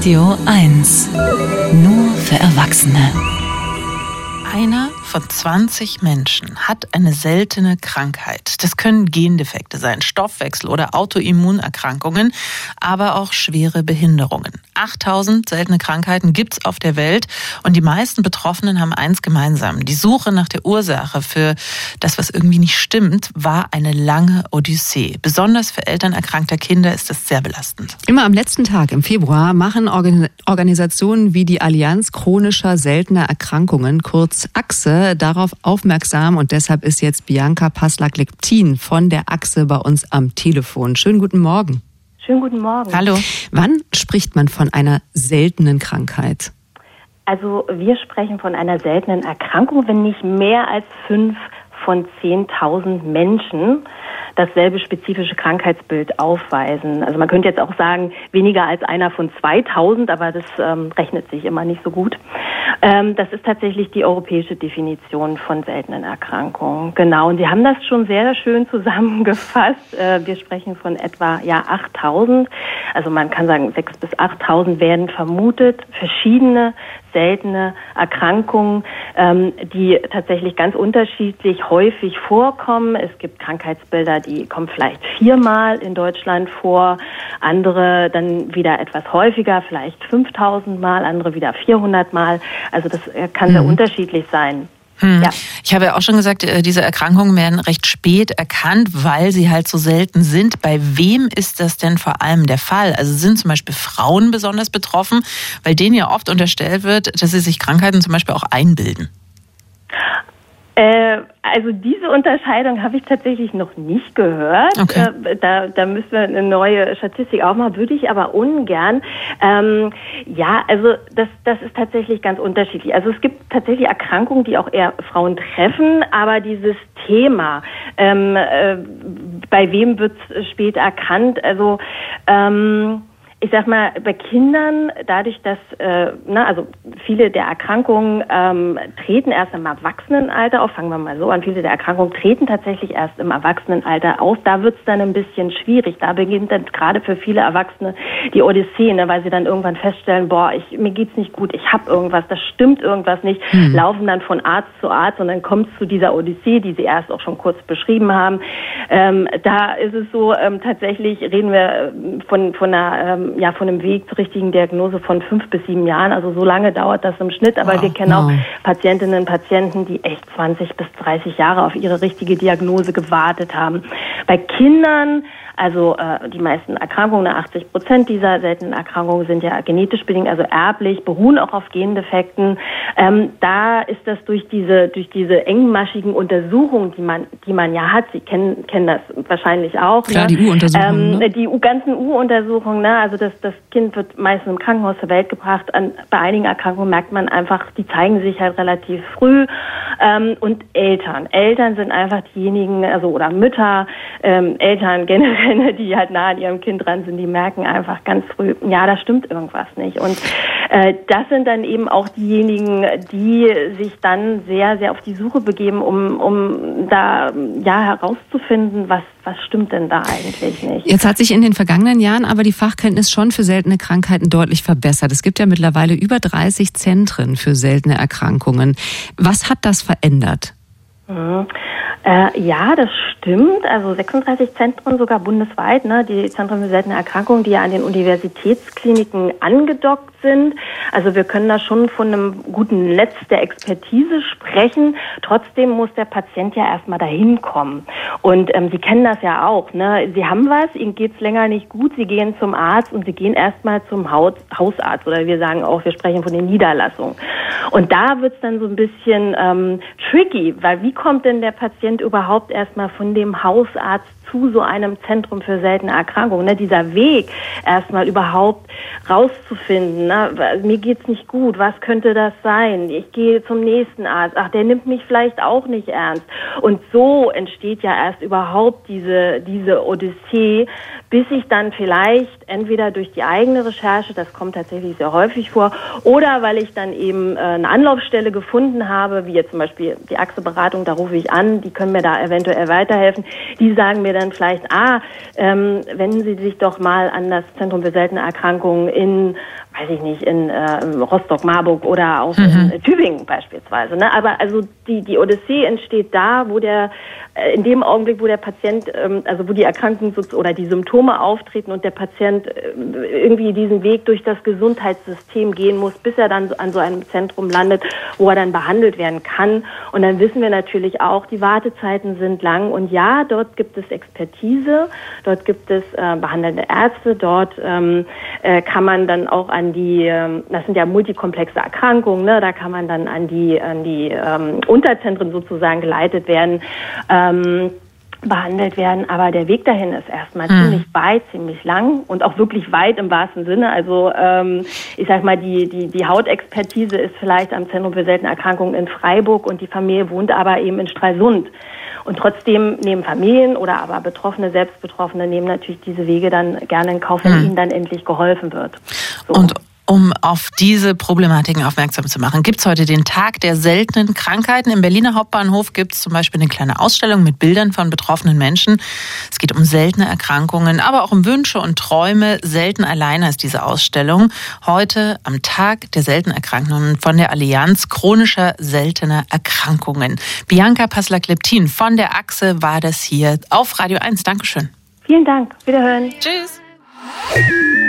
Radio 1. Nur für Erwachsene. Einer von 20 Menschen hat eine seltene Krankheit. Das können Gendefekte sein, Stoffwechsel- oder Autoimmunerkrankungen, aber auch schwere Behinderungen. 8000 seltene Krankheiten gibt's auf der Welt und die meisten Betroffenen haben eins gemeinsam. Die Suche nach der Ursache für das, was irgendwie nicht stimmt, war eine lange Odyssee. Besonders für Eltern erkrankter Kinder ist das sehr belastend. Immer am letzten Tag im Februar machen Organisationen wie die Allianz chronischer seltener Erkrankungen, kurz AXE, darauf aufmerksam und deshalb ist jetzt Bianca Passlack-Leptin von der AXE bei uns am Telefon. Schönen guten Morgen. Schönen guten Morgen. Hallo. Wann spricht man von einer seltenen Krankheit? Also wir sprechen von einer seltenen Erkrankung, wenn nicht mehr als 5 von 10.000 Menschen dasselbe spezifische Krankheitsbild aufweisen. Also man könnte jetzt auch sagen, weniger als einer von 2.000, aber das rechnet sich immer nicht so gut. Das ist tatsächlich die europäische Definition von seltenen Erkrankungen. Genau, und Sie haben das schon sehr schön zusammengefasst. Wir sprechen von etwa 8.000. Also man kann sagen, 6.000 bis 8.000 werden vermutet. Verschiedene seltene Erkrankungen, die tatsächlich ganz unterschiedlich häufig vorkommen. Es gibt Krankheitsbilder, die kommen vielleicht 4-mal in Deutschland vor, andere dann wieder etwas häufiger, vielleicht 5.000 Mal, andere wieder 400 Mal. Also das kann sehr unterschiedlich sein. Ja. Ich habe ja auch schon gesagt, diese Erkrankungen werden recht spät erkannt, weil sie halt so selten sind. Bei wem ist das denn vor allem der Fall? Also sind zum Beispiel Frauen besonders betroffen, weil denen ja oft unterstellt wird, dass sie sich Krankheiten zum Beispiel auch einbilden? Also diese Unterscheidung habe ich tatsächlich noch nicht gehört. Okay. Da müssen wir eine neue Statistik aufmachen, würde ich aber ungern. Also das ist tatsächlich ganz unterschiedlich. Also es gibt tatsächlich Erkrankungen, die auch eher Frauen treffen, aber dieses Thema, bei wem wird es spät erkannt? Also ich sag mal, bei Kindern, dadurch, dass also viele der Erkrankungen treten erst im Erwachsenenalter auf, fangen wir mal so an, viele der Erkrankungen treten tatsächlich erst im Erwachsenenalter auf, da wird's dann ein bisschen schwierig. Da beginnt dann gerade für viele Erwachsene die Odyssee, weil sie dann irgendwann feststellen, mir geht's nicht gut, ich habe irgendwas, das stimmt irgendwas nicht, laufen dann von Arzt zu Arzt und dann kommt es zu dieser Odyssee, die Sie erst auch schon kurz beschrieben haben. Da ist es so, tatsächlich reden wir von einem Weg zur richtigen Diagnose von 5 bis 7 Jahren. Also so lange dauert das im Schnitt. Aber wir kennen auch Patientinnen und Patienten, die echt 20 bis 30 Jahre auf ihre richtige Diagnose gewartet haben. Bei Kindern, also die meisten Erkrankungen, 80% dieser seltenen Erkrankungen sind ja genetisch bedingt, also erblich, beruhen auch auf Gendefekten. Da ist das durch diese engmaschigen Untersuchungen, die man ja hat, Sie kennen das wahrscheinlich auch. Klar, die U-Untersuchungen. Die ganzen U-Untersuchungen, also das Kind wird meistens im Krankenhaus zur Welt gebracht. Bei einigen Erkrankungen merkt man einfach, die zeigen sich halt relativ früh. Und Eltern sind einfach diejenigen, oder Mütter, Eltern generell, die halt nah an ihrem Kind dran sind, die merken einfach ganz früh, da stimmt irgendwas nicht. Und das sind dann eben auch diejenigen, die sich dann sehr, sehr auf die Suche begeben, um da herauszufinden, was stimmt denn da eigentlich nicht. Jetzt hat sich in den vergangenen Jahren aber die Fachkenntnis schon für seltene Krankheiten deutlich verbessert. Es gibt ja mittlerweile über 30 Zentren für seltene Erkrankungen. Was hat das verändert? Das stimmt. Also 36 Zentren sogar bundesweit, die Zentren für seltene Erkrankungen, die ja an den Universitätskliniken angedockt sind. Also wir können da schon von einem guten Netz der Expertise sprechen. Trotzdem muss der Patient ja erstmal dahin kommen. Und Sie kennen das ja auch. Sie haben was, Ihnen geht's länger nicht gut, Sie gehen zum Arzt und Sie gehen erstmal zum Hausarzt. Oder wir sagen auch, wir sprechen von den Niederlassungen. Und da wird's dann so ein bisschen tricky, weil wie kommt denn der Patient überhaupt erstmal von dem Hausarzt zu so einem Zentrum für seltene Erkrankungen? Dieser Weg erstmal überhaupt rauszufinden, mir geht's nicht gut, was könnte das sein? Ich gehe zum nächsten Arzt, der nimmt mich vielleicht auch nicht ernst. Und so entsteht ja erst überhaupt diese Odyssee, bis ich dann vielleicht entweder durch die eigene Recherche, das kommt tatsächlich sehr häufig vor, oder weil ich dann eben eine Anlaufstelle gefunden habe, wie jetzt zum Beispiel die AXE-Beratung, da rufe ich an, die können mir da eventuell weiterhelfen, die sagen mir dann, dann vielleicht, wenden Sie sich doch mal an das Zentrum für seltene Erkrankungen in Rostock-Marburg oder auch in Tübingen beispielsweise. Ne? Aber also die Odyssee entsteht da, in dem Augenblick, wo der Patient, wo die Erkrankung oder die Symptome auftreten und der Patient irgendwie diesen Weg durch das Gesundheitssystem gehen muss, bis er dann an so einem Zentrum landet, wo er dann behandelt werden kann. Und dann wissen wir natürlich auch, die Wartezeiten sind lang. Und ja, dort gibt es Expertise, dort gibt es behandelnde Ärzte, dort kann man dann auch das sind ja multikomplexe Erkrankungen, ne? Da kann man dann an die Unterzentren sozusagen geleitet werden, behandelt werden, aber der Weg dahin ist erstmal ziemlich weit, ziemlich lang und auch wirklich weit im wahrsten Sinne. Also ich sag mal, die Hautexpertise ist vielleicht am Zentrum für seltene Erkrankungen in Freiburg und die Familie wohnt aber eben in Stralsund. Und trotzdem nehmen Familien oder aber Betroffene, Selbstbetroffene nehmen natürlich diese Wege dann gerne in Kauf, wenn ihnen dann endlich geholfen wird. So. Und um auf diese Problematiken aufmerksam zu machen, gibt es heute den Tag der seltenen Krankheiten. Im Berliner Hauptbahnhof gibt es zum Beispiel eine kleine Ausstellung mit Bildern von betroffenen Menschen. Es geht um seltene Erkrankungen, aber auch um Wünsche und Träume. Selten alleine ist diese Ausstellung. Heute am Tag der seltenen Erkrankungen von der Allianz chronischer seltener Erkrankungen. Bianca Passlack-Leptin von der Achse war das hier auf Radio 1. Dankeschön. Vielen Dank. Wiederhören. Tschüss.